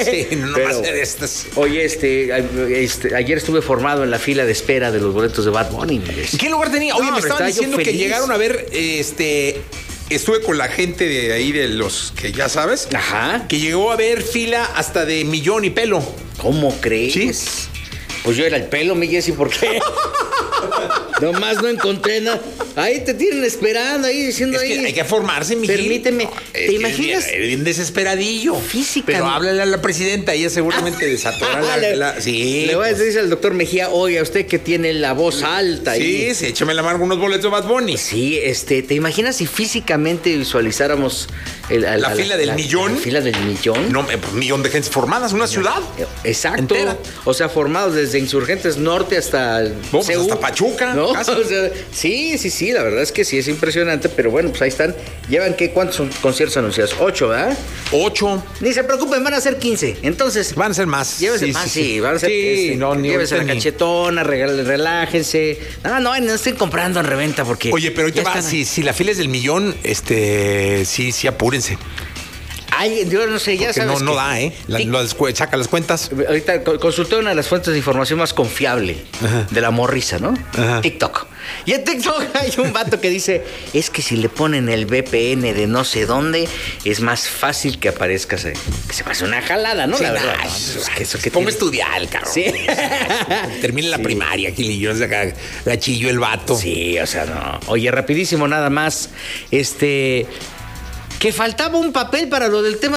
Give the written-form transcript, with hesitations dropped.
Sí, no va a ser estas. Oye, ayer estuve formado en la fila de espera de los boletos de Bad Bunny. ¿En qué lugar tenía? Oye, No, me estaban diciendo que feliz. llegaron a ver, estuve con la gente de ahí, de los que ya sabes. Ajá. Que llegó a ver fila hasta de millón y pelo. ¿Cómo crees? Sí. Pues yo era el pelo, mi Jessy, ¿por qué? Nomás no encontré nada. Ahí te tienen esperando, ahí diciendo Es ahí. que hay que formarse, mi Permíteme. ¿Te imaginas? Bien desesperadillo. Físicamente. Pero háblale a la presidenta, ella seguramente desatora Sí. Le voy a decir al doctor Mejía, oye, usted que tiene la voz alta. Sí, sí, échame la mano unos boletos de Bad Bunny. Sí, ¿te imaginas si físicamente visualizáramos la fila del millón? La fila del millón. No, un millón de gente formadas, una ciudad. Exacto. Entera. O sea, formados desde Insurgentes Norte hasta Pues hasta Pachuca. ¿no? Casi. O sea, sí, la verdad es que sí es impresionante, pero bueno, pues ahí están. ¿Llevan qué? ¿Cuántos son conciertos anunciados? 8, ¿verdad? 8. Ni se preocupen, van a ser 15. Entonces, Van a ser más. llévense más, sí, van a ser. Sí, llévense la cachetona, relájense. No estén comprando en reventa porque. Oye, pero ahorita ya va, están- si la fila es del millón, sí, apúrense. Ay, yo no sé, ya Porque sabes. no que- da, ¿eh? Saca las cuentas. Ahorita consulté una de las fuentes de información más confiable de la morrisa, ¿no? Ajá. TikTok. Y en TikTok hay un vato que dice, es que si le ponen el VPN de no sé dónde, es más fácil que aparezcas ahí. Que se pase una jalada, ¿no? Sí, la verdad. nah, ¿no? Es que eso que Pongo a tiene- estudiar, cabrón. Sí. Termine la primaria, Gilillo, gachillo el vato. Sí, o sea, no. Oye, rapidísimo nada más. Que faltaba un papel para lo del tema